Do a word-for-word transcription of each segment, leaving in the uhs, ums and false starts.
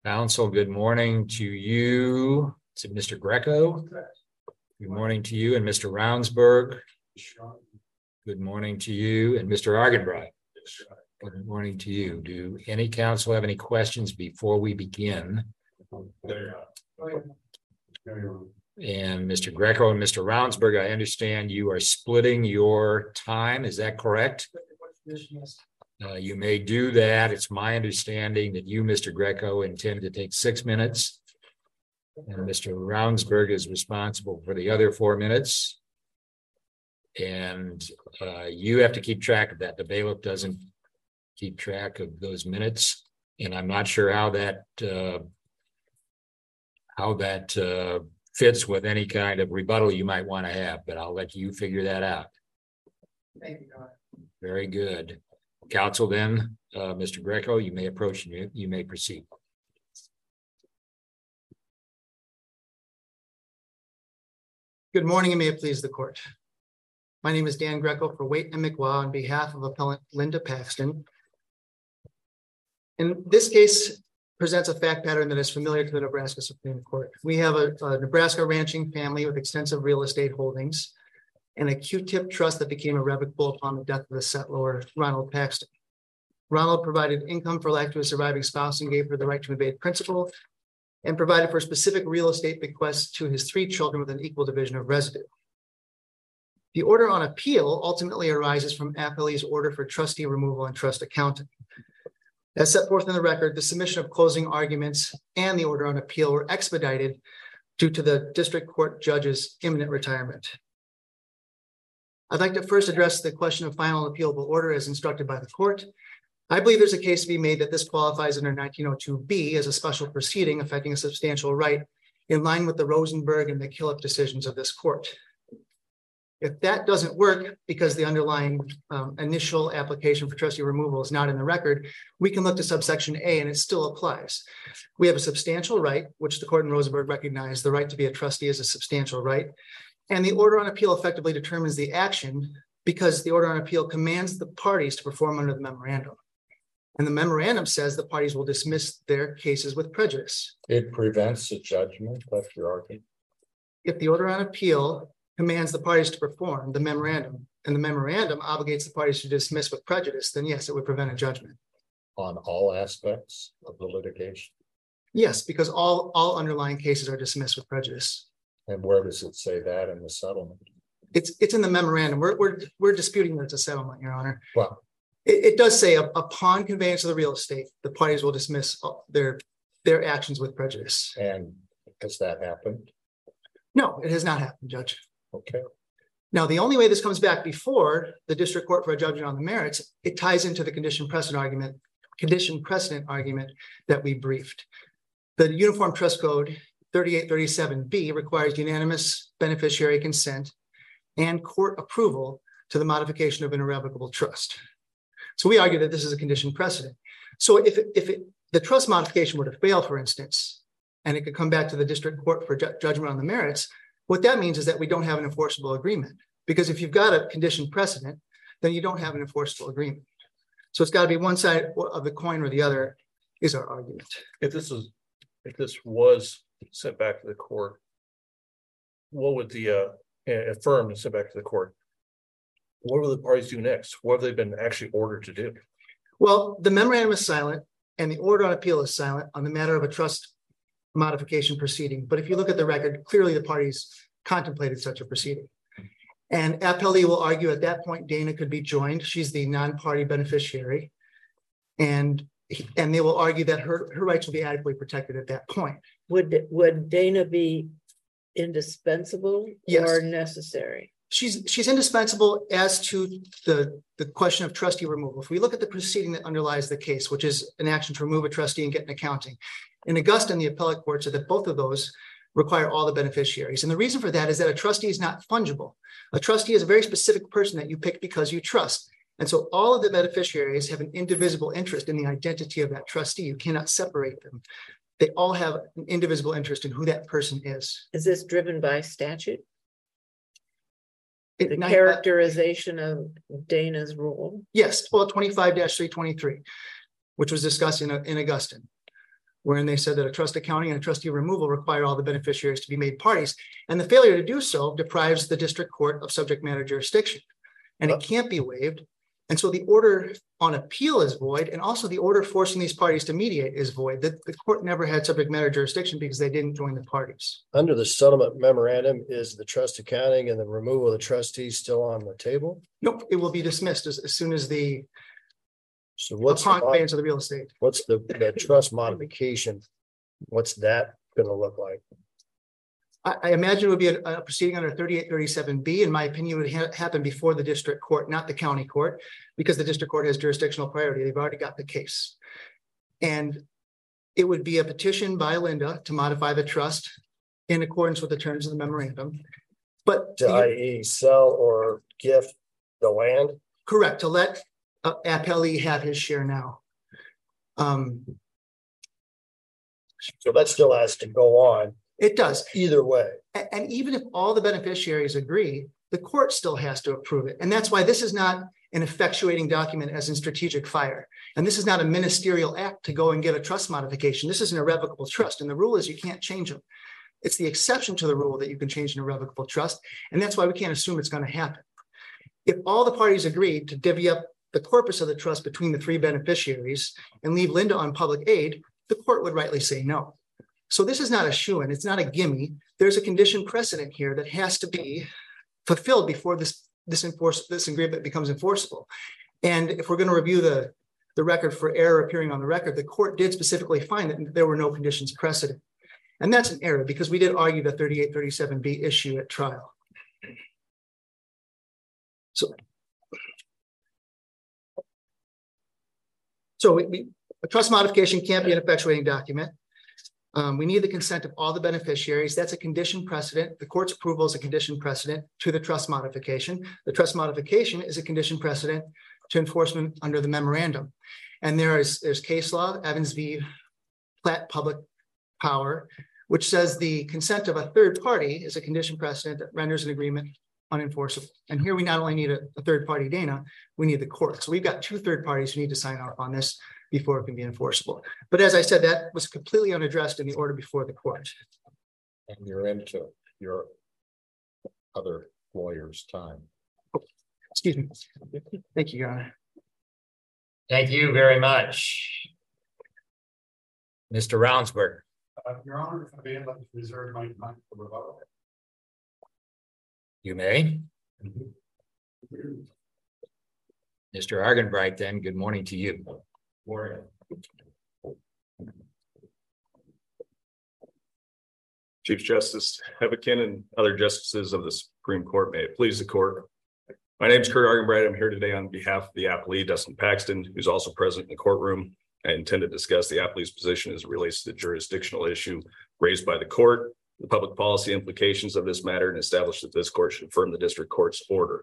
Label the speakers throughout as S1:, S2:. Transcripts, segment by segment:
S1: Council, good morning to you. Is it Mister Greco? Good morning to you and Mister Rounsberg. Good morning to you and Mister Argenbright. Good morning to you. Do any council have any questions before we begin? And Mister Greco and Mister Rounsberg, I understand you are splitting your time. Is that correct? Uh, you may do that. It's my understanding that you, Mister Greco, intend to take six minutes. And Mister Rounsberg is responsible for the other four minutes. And uh, you have to keep track of that. The bailiff doesn't keep track of those minutes. And I'm not sure how that uh, how that uh, fits with any kind of rebuttal you might want to have, but I'll let you figure that out.
S2: Thank you, Don.
S1: Very good. Council, then, uh, Mister Greco, you may approach and you, you may proceed.
S2: Good morning, and may it please the court. My name is Dan Greco for Waite and McWaugh on behalf of appellant Linda Paxton. And this case presents a fact pattern that is familiar to the Nebraska Supreme Court. We have a, a Nebraska ranching family with extensive real estate holdings and a Q-tip trust that became irrevocable upon the death of the settlor, Ronald Paxton. Ronald provided income for life to his surviving spouse and gave her the right to evade principal, and provided for specific real estate bequests to his three children with an equal division of residue. The order on appeal ultimately arises from appellee's order for trustee removal and trust accounting. As set forth in the record, the submission of closing arguments and the order on appeal were expedited due to the district court judge's imminent retirement. I'd like to first address the question of final appealable order as instructed by the court. I believe there's a case to be made that this qualifies under nineteen oh two B as a special proceeding affecting a substantial right in line with the Rosenberg and McKillop decisions of this court. If that doesn't work because the underlying um, initial application for trustee removal is not in the record, we can look to subsection A and it still applies. We have a substantial right, which the court in Rosenberg recognized the right to be a trustee is a substantial right. And the order on appeal effectively determines the action because the order on appeal commands the parties to perform under the memorandum. And the memorandum says the parties will dismiss their cases with prejudice.
S1: It prevents a judgment, that's your argument.
S2: If the order on appeal commands the parties to perform the memorandum, and the memorandum obligates the parties to dismiss with prejudice, then yes, it would prevent a judgment.
S1: On all aspects of the litigation?
S2: Yes, because all, all underlying cases are dismissed with prejudice.
S1: And where does it say that in the settlement?
S2: It's it's in the memorandum. We're we're we're disputing that it's a settlement, Your Honor.
S1: Well,
S2: it, it does say upon conveyance of the real estate, the parties will dismiss their their actions with prejudice.
S1: And has that happened?
S2: No, it has not happened, Judge.
S1: Okay.
S2: Now, the only way this comes back before the district court for a judgment on the merits, it ties into the condition precedent argument, condition precedent argument that we briefed. The Uniform Trust Code thirty-eight thirty-seven B requires unanimous beneficiary consent and court approval to the modification of an irrevocable trust. So we argue that this is a condition precedent. So if, it, if it, the trust modification were to fail, for instance, and it could come back to the district court for ju judgment on the merits, what that means is that we don't have an enforceable agreement. Because if you've got a condition precedent, then you don't have an enforceable agreement. So it's got to be one side of the coin or the other is our argument.
S3: If this is, if this was sent back to the court, what would the uh, affirmed and sent back to the court? What will the parties do next? What have they been actually ordered to do?
S2: Well, the memorandum is silent and the order on appeal is silent on the matter of a trust modification proceeding. But if you look at the record, clearly the parties contemplated such a proceeding. And appellee will argue at that point, Dana could be joined. She's the non-party beneficiary. And, and they will argue that her, her rights will be adequately protected at that point.
S4: Would, would Dana be indispensable
S2: Yes.
S4: or necessary?
S2: She's she's indispensable as to the, the question of trustee removal. If we look at the proceeding that underlies the case, which is an action to remove a trustee and get an accounting. In Augusta and the appellate court said that both of those require all the beneficiaries. And the reason for that is that a trustee is not fungible. A trustee is a very specific person that you pick because you trust. And so all of the beneficiaries have an indivisible interest in the identity of that trustee. You cannot separate them. They all have an indivisible interest in who that person is.
S4: Is this driven by statute?
S2: It,
S4: The
S2: not,
S4: characterization of Dana's role?
S2: Yes, well, twenty-five dash three twenty-three, which was discussed in, in Augustine. wherein they said that a trust accounting and a trustee removal require all the beneficiaries to be made parties. And the failure to do so deprives the district court of subject matter jurisdiction. And it can't be waived. And so the order on appeal is void, and also the order forcing these parties to mediate is void. The, the court never had subject matter jurisdiction because they didn't join the parties.
S5: Under the settlement memorandum, is the trust accounting and the removal of the trustees still on the table?
S2: Nope, it will be dismissed as, as soon as the
S5: So what's
S2: upon
S5: the,
S2: conveyance of the real estate.
S5: what's the, the trust modification? What's that going to look like?
S2: I, I imagine it would be a, a proceeding under thirty-eight thirty-seven B. In my opinion, would ha happen before the district court, not the county court, because the district court has jurisdictional priority. They've already got the case. And it would be a petition by Linda to modify the trust in accordance with the terms of the memorandum. But
S5: To that is sell or gift the land?
S2: correct, to let uh, appellee have his share now. Um,
S5: So that still has to go on
S2: it does.
S5: either way.
S2: A- And even if all the beneficiaries agree, the court still has to approve it. And that's why this is not an effectuating document as in strategic fire. And this is not a ministerial act to go and get a trust modification. This is an irrevocable trust. And the rule is you can't change them. It's the exception to the rule that you can change an irrevocable trust. And that's why we can't assume it's going to happen. If all the parties agreed to divvy up the corpus of the trust between the three beneficiaries and leave Linda on public aid, the court would rightly say no. So this is not a shoo-in, it's not a gimme. There's a condition precedent here that has to be fulfilled before this, this enforce this agreement becomes enforceable. And if we're going to review the, the record for error appearing on the record, the court did specifically find that there were no conditions precedent. And that's an error because we did argue the thirty-eight thirty-seven B issue at trial. So, so we, we, a trust modification can't be an effectuating document. Um, we need the consent of all the beneficiaries. That's a condition precedent. The court's approval is a condition precedent to the trust modification. The trust modification is a condition precedent to enforcement under the memorandum. And there is there's case law, Evans v. Platt Public Power, which says the consent of a third party is a condition precedent that renders an agreement unenforceable. And here we not only need a, a third party, Dana, we need the court. So we've got two third parties who need to sign off on this before it can be enforceable. But as I said, that was completely unaddressed in the order before the court.
S6: And you're into your other lawyer's time.
S2: Excuse me. Thank you, Your Honor.
S1: Thank you very much. Mister Rounsberg.
S7: Uh, Your Honor, if I may, I'd like to reserve my time for rebuttal.
S1: You may. Mister Argenbright, then, good morning to you.
S7: Morning.
S8: Chief Justice Hebekin and other justices of the Supreme Court, may it please the court. My name is Kurt Argenbright. I'm here today on behalf of the appellee, Dustin Paxton, who's also present in the courtroom. I intend to discuss the appellee's position as it relates to the jurisdictional issue raised by the court, the public policy implications of this matter, and establish that this court should affirm the district court's order.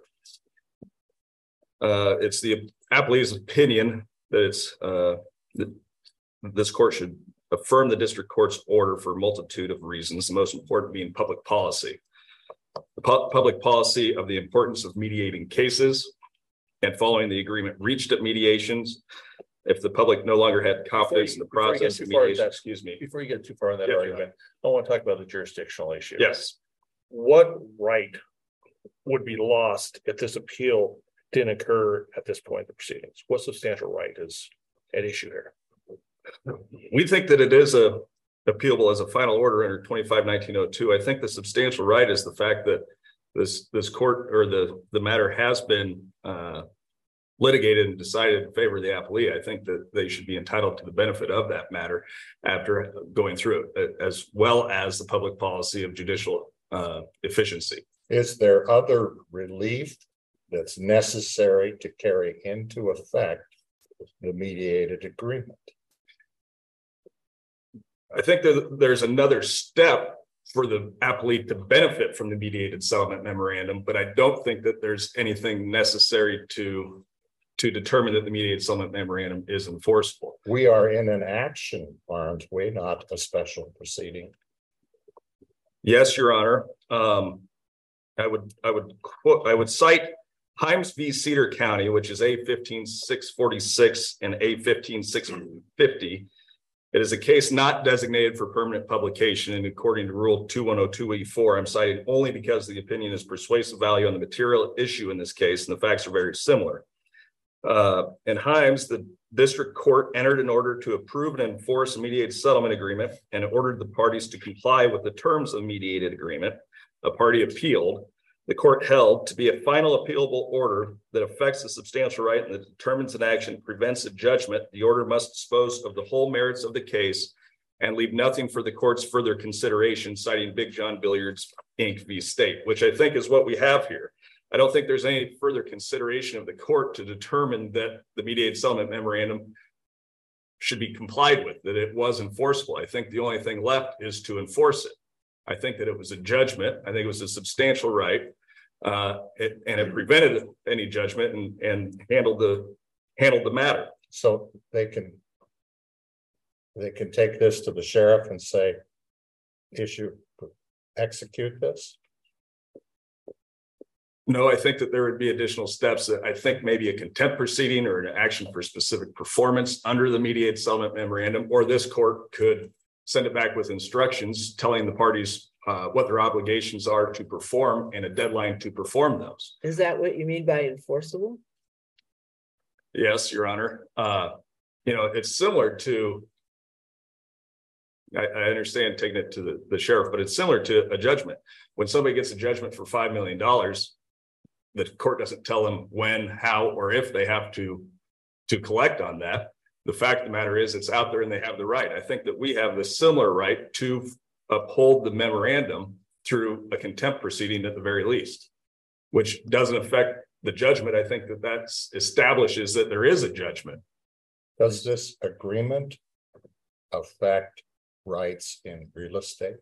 S8: Uh, it's the appellee's opinion that it's uh, that this court should affirm the district court's order for a multitude of reasons, the most important being public policy. The pu public policy of the importance of mediating cases and following the agreement reached at mediations. If the public no longer had confidence
S3: You-
S8: in the process of mediation,
S3: that,
S8: excuse me.
S3: Before you get too far on that
S8: Yeah,
S3: argument, I want to talk about the jurisdictional issue.
S8: Yes,
S3: What right would be lost if this appeal didn't occur at this point in the proceedings? What substantial right is at issue here?
S8: we think that it is a appealable as a final order under twenty-five nineteen oh two. I think the substantial right is the fact that this this court or the the matter has been uh, litigated and decided in favor of the appellee. I think that they should be entitled to the benefit of that matter after going through it, as well as the public policy of judicial uh, efficiency.
S6: Is there other relief that's necessary to carry into effect the mediated agreement?
S8: I think that there's another step for the appellee to benefit from the mediated settlement memorandum, but I don't think that there's anything necessary to to determine that the mediated settlement memorandum is enforceable.
S6: We are in an action, aren't we? Not a special proceeding.
S8: Yes, Your Honor. Um, I would I would quote I would cite Himes v. Cedar County, which is A fifteen six forty-six and A fifteen six fifty. It is a case not designated for permanent publication, and according to Rule two one oh two E four, I'm citing only because the opinion is persuasive value on the material issue in this case, and the facts are very similar. Uh, in Himes, the district court entered an order to approve and enforce a mediated settlement agreement and ordered the parties to comply with the terms of the mediated agreement. A party appealed. The court held to be a final appealable order that affects a substantial right and that determines an action, prevents a judgment. The order must dispose of the whole merits of the case and leave nothing for the court's further consideration, citing Big John Billiards Incorporated v. State, which I think is what we have here. I don't think there's any further consideration of the court to determine that the mediated settlement memorandum should be complied with, that it was enforceable. I think the only thing left is to enforce it. I think that it was a judgment. I think it was a substantial right, uh, it, and it prevented any judgment and, and handled the handled the matter.
S6: So they can they can take this to the sheriff and say, issue, execute this.
S8: No, I think that there would be additional steps. That I think maybe a contempt proceeding or an action for specific performance under the mediated settlement memorandum, or this court could send it back with instructions telling the parties uh, what their obligations are to perform and a deadline to perform those.
S4: Is that what you mean by enforceable?
S8: Yes, Your Honor. Uh, you know, it's similar to, I, I understand taking it to the, the sheriff, but it's similar to a judgment. When somebody gets a judgment for five million dollars, the court doesn't tell them when, how, or if they have to, to collect on that. The fact of the matter is it's out there and they have the right. I think that we have the similar right to uphold the memorandum through a contempt proceeding at the very least, which doesn't affect the judgment. I think that that establishes that there is a judgment.
S6: Does this agreement affect rights in real estate?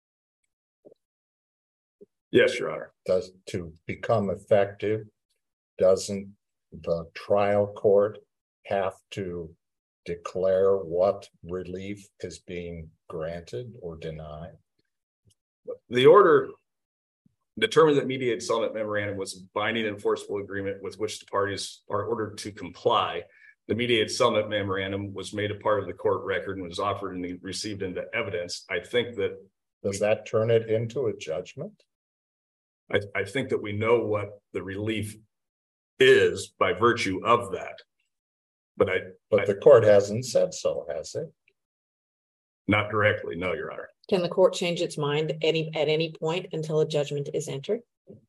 S8: Yes, Your Honor.
S6: Does to become effective, doesn't the trial court have to declare what relief is being granted or denied?
S8: The order determined that mediated settlement memorandum was a binding enforceable agreement with which the parties are ordered to comply. The mediated settlement memorandum was made a part of the court record and was offered and received into evidence. I think that
S6: Does that turn it into a judgment?
S8: I, I think that we know what the relief is by virtue of that. But I,
S6: But
S8: I,
S6: the court hasn't said so, has it?
S8: not directly, no, Your Honor.
S9: Can the court change its mind any at any point until a judgment is entered?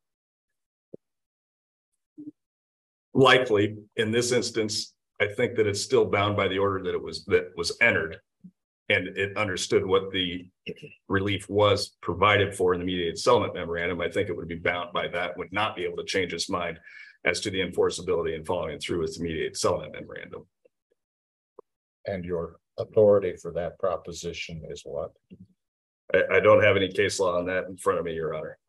S8: Likely, in this instance, I think that it's still bound by the order that it was that was entered, and it understood what the relief was provided for in the mediated settlement memorandum. I think it would be bound by that, would not be able to change its mind as to the enforceability and following through with the mediated settlement memorandum.
S6: And your authority for that proposition is what?
S8: I, I don't have any case law on that in front of me, Your Honor.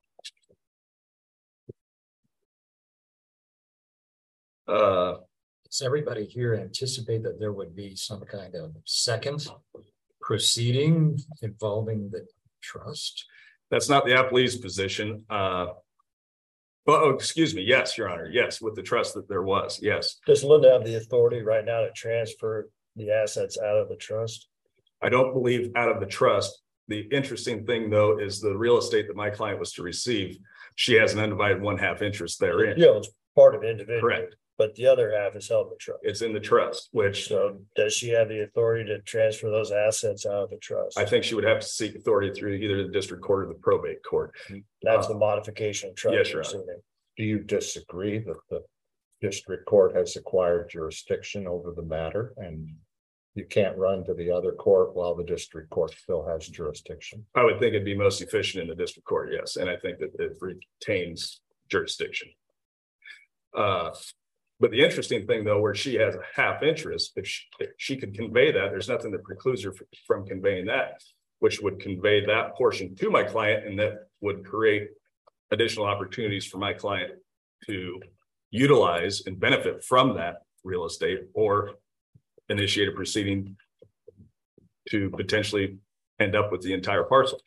S8: Uh,
S1: Does everybody here anticipate that there would be some kind of second proceeding involving the trust?
S8: that's not the appellee's position. Uh, Well, oh, excuse me. Yes, Your Honor. Yes, with the trust that there was. Yes.
S5: Does Linda have the authority right now to transfer the assets out of the trust?
S8: I don't believe out of the trust. The interesting thing, though, is the real estate that my client was to receive. She has an undivided one half interest therein.
S5: Yeah, it's part of it individually.
S8: Correct.
S5: But the other half is held in the trust.
S8: It's in the trust, which
S5: So does she have the authority to transfer those assets out of the trust?
S8: I think she would have to seek authority through either the district court or the probate court.
S5: That's the modification of trust.
S8: Yes, Your Honor.
S5: proceeding.
S6: Do you disagree that the district court has acquired jurisdiction over the matter and you can't run to the other court while the district court still has jurisdiction?
S8: I would think it'd be most efficient in the district court, yes, and I think that it retains jurisdiction. Uh, but the interesting thing, though, where she has a half interest, if she, if she could convey that, there's nothing that precludes her from conveying that, which would convey that portion to my client, and that would create additional opportunities for my client to utilize and benefit from that real estate, or initiate a proceeding to potentially end up with the entire parcel.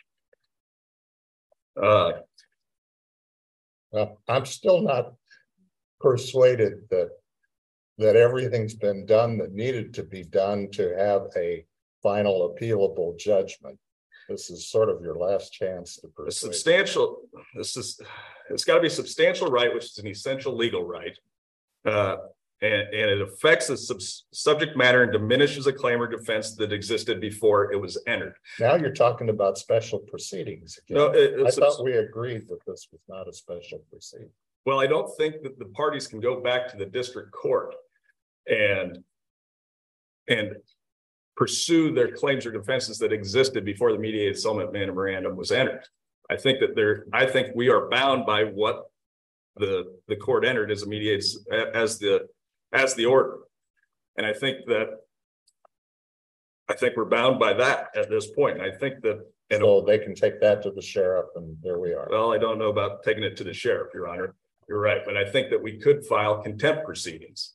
S8: Uh,
S6: Well, I'm still not persuaded that that everything's been done that needed to be done to have a final appealable judgment. This is sort of your last chance to
S8: A
S6: persuade.
S8: substantial, this is, it's got to be substantial right, which is an essential legal right. Uh, and, and it affects the sub subject matter and diminishes a claim or defense that existed before it was entered.
S6: Now you're talking about special proceedings again.
S8: No, it,
S6: I
S8: it's,
S6: thought we agreed that this was not a special proceeding.
S8: well, I don't think that the parties can go back to the district court and and pursue their claims or defenses that existed before the mediated settlement memorandum was entered. I think that there, I think we are bound by what the the court entered as a mediated as the as the order. And I think that I think we're bound by that at this point. And I think that and
S6: So they can take that to the sheriff and there we are.
S8: well, I don't know about taking it to the sheriff, Your Honor. You're right, but I think that we could file contempt proceedings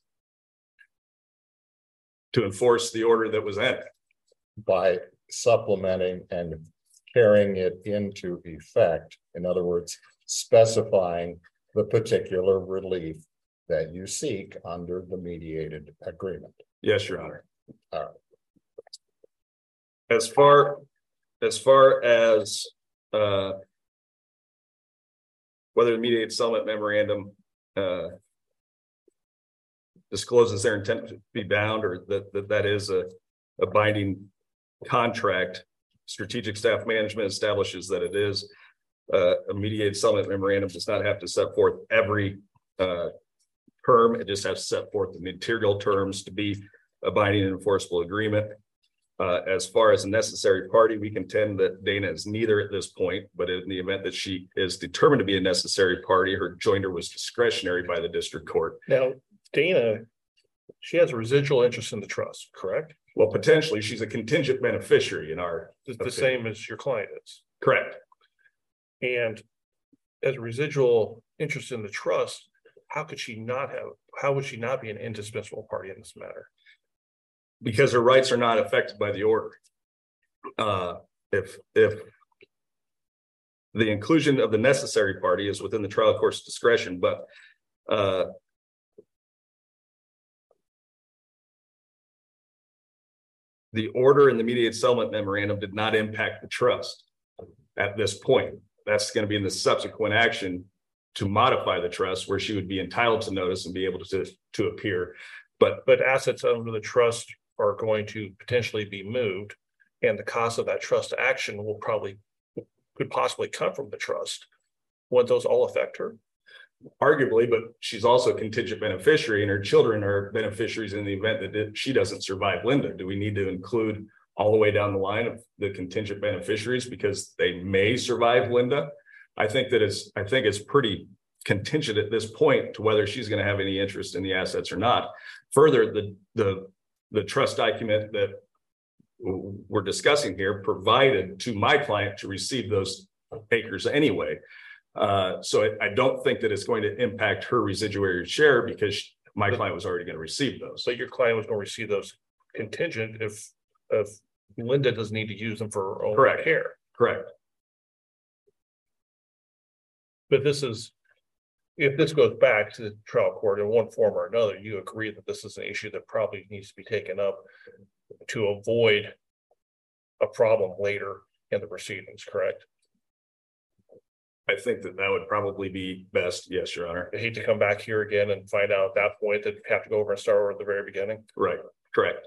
S8: to enforce the order that was entered.
S6: By supplementing and carrying it into effect. In other words, specifying the particular relief that you seek under the mediated agreement.
S8: Yes, Your Honor.
S6: All right.
S8: As far as far as uh, whether the mediated settlement memorandum uh, discloses their intent to be bound, or that that, that is a, a binding contract, strategic staff management establishes that it is. Uh, a mediated settlement memorandum does not have to set forth every uh, term. It just has to set forth the material terms to be a binding and enforceable agreement. Uh, as far as a necessary party, we contend that Dana is neither at this point, but in the event that she is determined to be a necessary party, her joinder was discretionary by the district court.
S3: Now, Dana, she has a residual interest in the trust, correct?
S8: Well, potentially she's a contingent beneficiary in our.
S3: It's the
S8: opinion.
S3: same as your client is.
S8: Correct.
S3: And as a residual interest in the trust, how could she not have, how would she not be an indispensable party in this matter?
S8: Because her rights are not affected by the order. Uh, if, if the inclusion of the necessary party is within the trial court's discretion, but uh, the order in the mediated settlement memorandum did not impact the trust at this point. That's going to be in the subsequent action to modify the trust, where she would be entitled to notice and be able to, to appear. But
S3: But assets under the trust are going to potentially be moved, and the cost of that trust action will probably, could possibly come from the trust. Would those all affect her?
S8: arguably, but she's also a contingent beneficiary, and her children are beneficiaries in the event that she doesn't survive Linda. Do we need to include all the way down the line of the contingent beneficiaries because they may survive Linda? I think that it's, I think it's pretty contingent at this point to whether she's going to have any interest in the assets or not. Further, the the the trust document that we're discussing here provided to my client to receive those acres anyway. Uh, so I, I don't think that it's going to impact her residuary share because my client was already going to receive those.
S3: So your client was going to receive those contingent if, if Linda doesn't need to use them for her own
S8: Correct.
S3: care.
S8: Correct.
S3: But this is, if this goes back to the trial court in one form or another, you agree that this is an issue that probably needs to be taken up to avoid a problem later in the proceedings, correct?
S8: I think that that would probably be best. Yes, Your Honor.
S3: I hate to come back here again and find out at that point that you have to go over and start over at the very beginning.
S8: Right. Correct.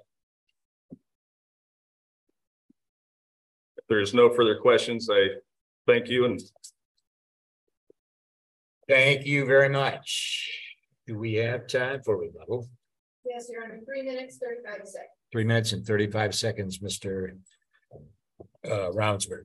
S8: If there is no further questions, I thank you and
S1: Thank you very much. Do we have time for rebuttal?
S10: Yes, you're on three minutes, thirty-five seconds.
S1: Three minutes and thirty-five seconds, Mister Uh, Rounsberg.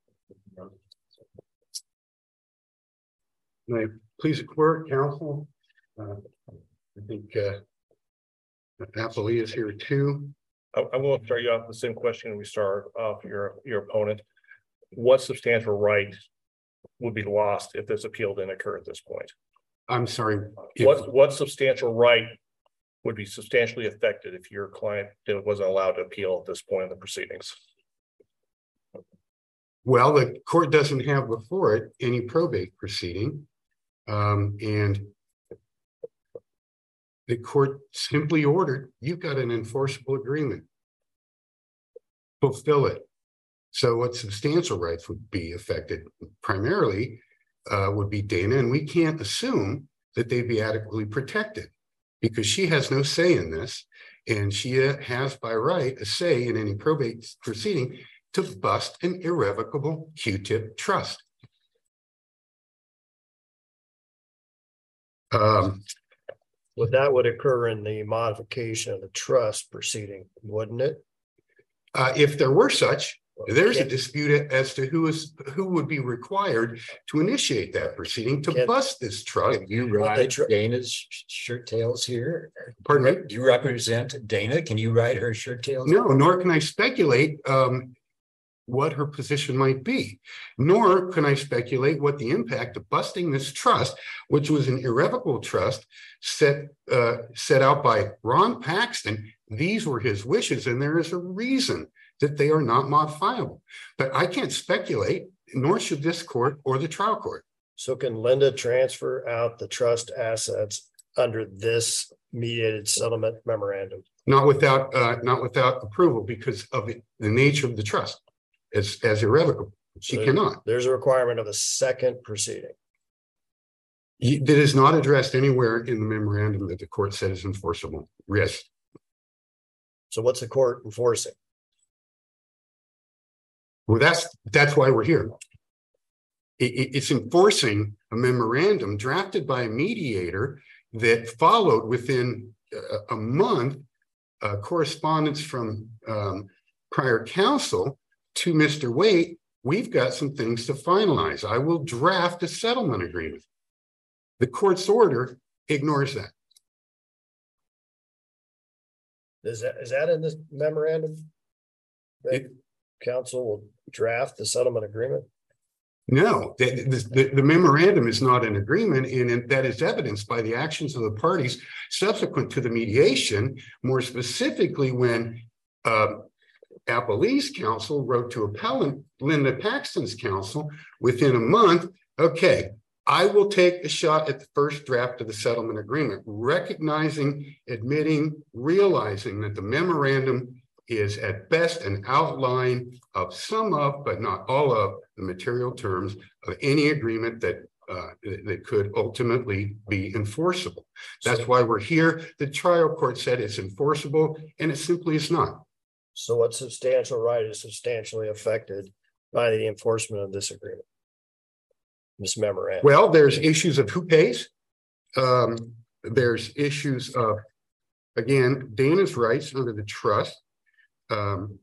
S7: May I please court counsel? Uh, I think uh, Napoli is here too.
S3: I, I will start you off with the same question. We start off your, your opponent. What substantial right would be lost if this appeal didn't occur at this point?
S7: I'm sorry. if-
S3: What, what substantial right would be substantially affected if your client wasn't allowed to appeal at this point in the proceedings?
S7: Well, the court doesn't have before it any probate proceeding. Um, and the court simply ordered, you've got an enforceable agreement. fulfill it. So what substantial rights would be affected primarily uh, would be Dana, and we can't assume that they'd be adequately protected because she has no say in this, and she has by right a say in any probate proceeding to bust an irrevocable Q-tip trust. Um,
S5: Well, that would occur in the modification of the trust proceeding, wouldn't it?
S7: uh, if there were such, there's a dispute as to who is who would be required to initiate that proceeding to
S5: Can-
S7: bust this trust.
S1: Can you
S5: But they
S1: ride
S5: tr-
S1: Dana's shirt tails here?
S7: Pardon me?
S1: Do you represent Dana? Can you ride her shirt tails?
S7: No, nor can I speculate um, what her position might be, nor can I speculate what the impact of busting this trust, which was an irrevocable trust set uh, set out by Ron Paxton. These were his wishes, and there is a reason that they are not modifiable. But I can't speculate, nor should this court or the trial court.
S5: So can Linda transfer out the trust assets under this mediated settlement memorandum?
S7: Not without uh, not without approval because of the, the nature of the trust as, as irrevocable. She
S5: So
S7: cannot.
S5: There's a requirement of a second proceeding.
S7: He- That is not addressed anywhere in the memorandum that the court said is enforceable. Yes.
S5: So what's the court enforcing?
S7: Well, that's that's why we're here. It, it- it's enforcing a memorandum drafted by a mediator that followed within a, a month uh, correspondence from um, prior counsel to Mister Waite. We've got some things to finalize. I will draft a settlement agreement. The court's order ignores that.
S5: Is that, is that in this memorandum? That council will draft the settlement agreement?
S7: No, the, the, the memorandum is not an agreement, and that is evidenced by the actions of the parties subsequent to the mediation, more specifically when uh, Appellee's counsel wrote to appellant Linda Paxton's counsel within a month, okay, I will take a shot at the first draft of the settlement agreement, recognizing, admitting, realizing that the memorandum is at best an outline of some of, but not all of, the material terms of any agreement that uh, that could ultimately be enforceable. That's why we're here. The trial court said it's enforceable, and it simply is not.
S5: So what substantial right is substantially affected by the enforcement of this agreement? This memorandum?
S7: Well, there's issues of who pays. Um, there's issues of, again, Dana's rights under the trust. Um,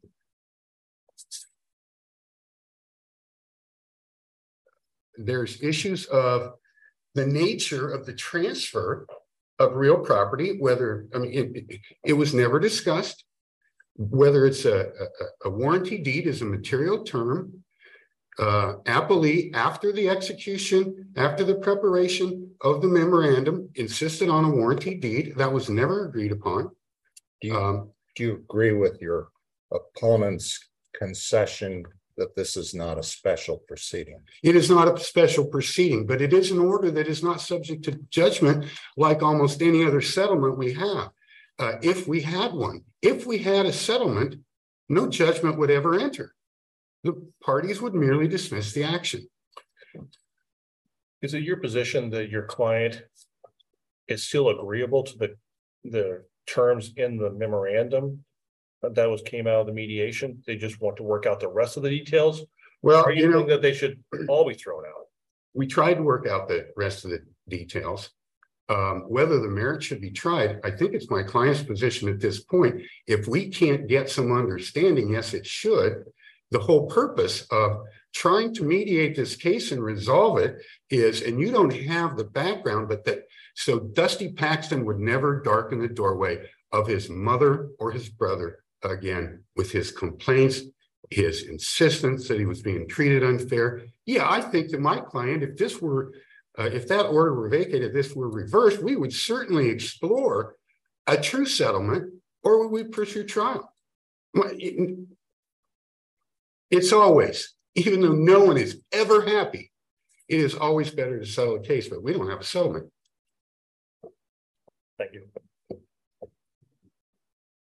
S7: there's issues of the nature of the transfer of real property, whether, I mean, it, it, it was never discussed, whether it's a, a, a warranty deed is a material term. Uh, Appellee, after the execution, after the preparation of the memorandum, insisted on a warranty deed that was never agreed upon.
S6: Do you,
S7: Um,
S6: do you agree with your opponent's concession that this is not a special proceeding?
S7: It is not a special proceeding, but it is an order that is not subject to judgment like almost any other settlement we have. Uh, if we had one, if we had a settlement, no judgment would ever enter. The parties would merely dismiss the action.
S3: Is it your position that your client is still agreeable to the, the terms in the memorandum that was came out of the mediation? They just want to work out the rest of the details?
S7: Well,
S3: Are
S7: you
S3: you
S7: know,
S3: think that they should all be thrown out?
S7: we tried to work out the rest of the details. Um, whether the merit should be tried, I think it's my client's position at this point. If we can't get some understanding, yes, it should. The whole purpose of trying to mediate this case and resolve it is, and you don't have the background, but that so Dusty Paxton would never darken the doorway of his mother or his brother again with his complaints, his insistence that he was being treated unfair. Yeah, I think that my client, if this were, uh, if that order were vacated, this were reversed, we would certainly explore a true settlement, or would we pursue trial? Well, it, It's always, even though no one is ever happy, it is always better to settle a case, but we don't have a settlement.
S3: Thank you.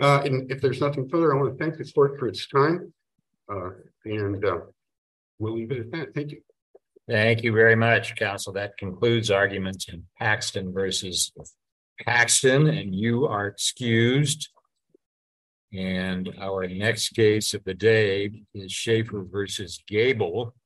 S7: Uh, and if there's nothing further, I want to thank the court for its time. Uh, and uh, we'll leave it at that. Thank you.
S1: Thank you very much, counsel. That concludes arguments in Paxton versus Paxton, and you are excused. And our next case of the day is Schaefer versus Gable.